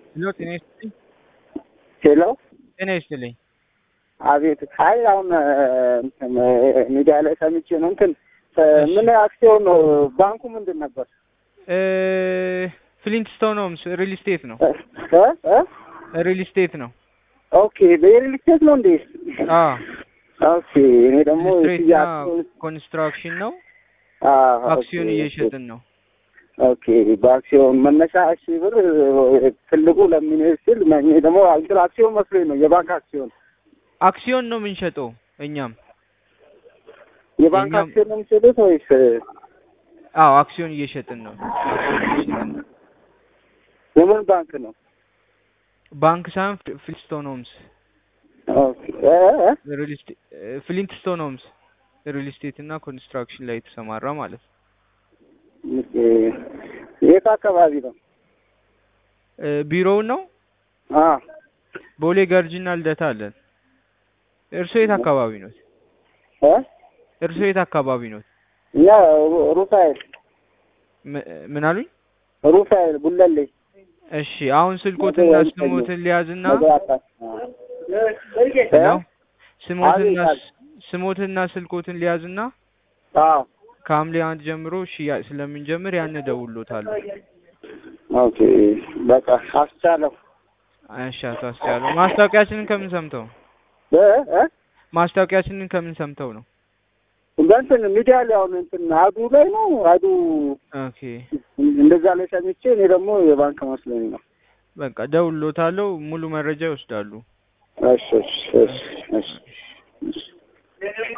Hello, ጤና ይስጥልኝ። ሄሎ ጤና ይስጥልኝ። አቤት። አይ አሁን እንትን ሚዲያ ላይ ሰምቼ ነው። እንትን እሺ። ምን አክሲዮን ነው? ባንኩ ምንድን ነበር? ፍሊንትስቶን ሆምስ ሪል ስቴት ነው። ሪል ስቴት ነው። ኦኬ፣ በሪል ስቴት ነው እንዴ? አዎ። ኦኬ። እኔ ደግሞ ስትሬትና ኮንስትራክሽን ነው። አክሲዮን እየሸጥን ነው። ኦኬ። በአክሲዮን መነሻ 1000 ብር ትልቁ ለምን ሲል እኔ ደግሞ አክሲዮን መስሎኝ ነው። የባንክ አክሲዮን አክሲዮን ነው የምንሸጠው እኛም። የባንክ አክሲዮን ነው የምትሸጡት ወይስ? አዎ፣ አክሲዮን እየሸጥን ነው። የምን ባንክ ነው? ባንክ ሳይሆን ፍሊንትስቶን ሆምስ። ኦኬ። ፍሊንትስቶን ሆምስ ሪል ስቴት እና ኮንስትራክሽን ላይ የተሰማራ ማለት ነው። የት አካባቢ ነው? ቢሮው ነው ቦሌ ገርጂና ልደታ አለን። እርሶ የት አካባቢ ነው? እርሶ የት አካባቢ ነው? እኛ ሩፋኤል። ምን አሉኝ? ሩፋኤል ጉለሌ። እሺ፣ አሁን ስልኮትና ስሞትን ሊያዝና ሄሎ፣ ስሞትና ስልኮትን ሊያዝና ከሐምሌ 1 ጀምሮ ሽያጭ ስለምንጀምር ያን እደውልዎታለሁ። ኦኬ፣ በቃ አስቻለሁ። እሺ፣ አስቻለሁ። ማስታወቂያችንን ከምን ሰምተው? ማስታወቂያችንን ከምን ሰምተው ነው? እንትን ሚዲያ ላይ አሁን እንትን አዱ ላይ ነው። አዱ ኦኬ፣ እንደዛ ላይ ሰምቼ እኔ ደግሞ የባንክ መስሎኝ ነው። በቃ እደውልዎታለሁ። ሙሉ መረጃ ይወስዳሉ። እሺ።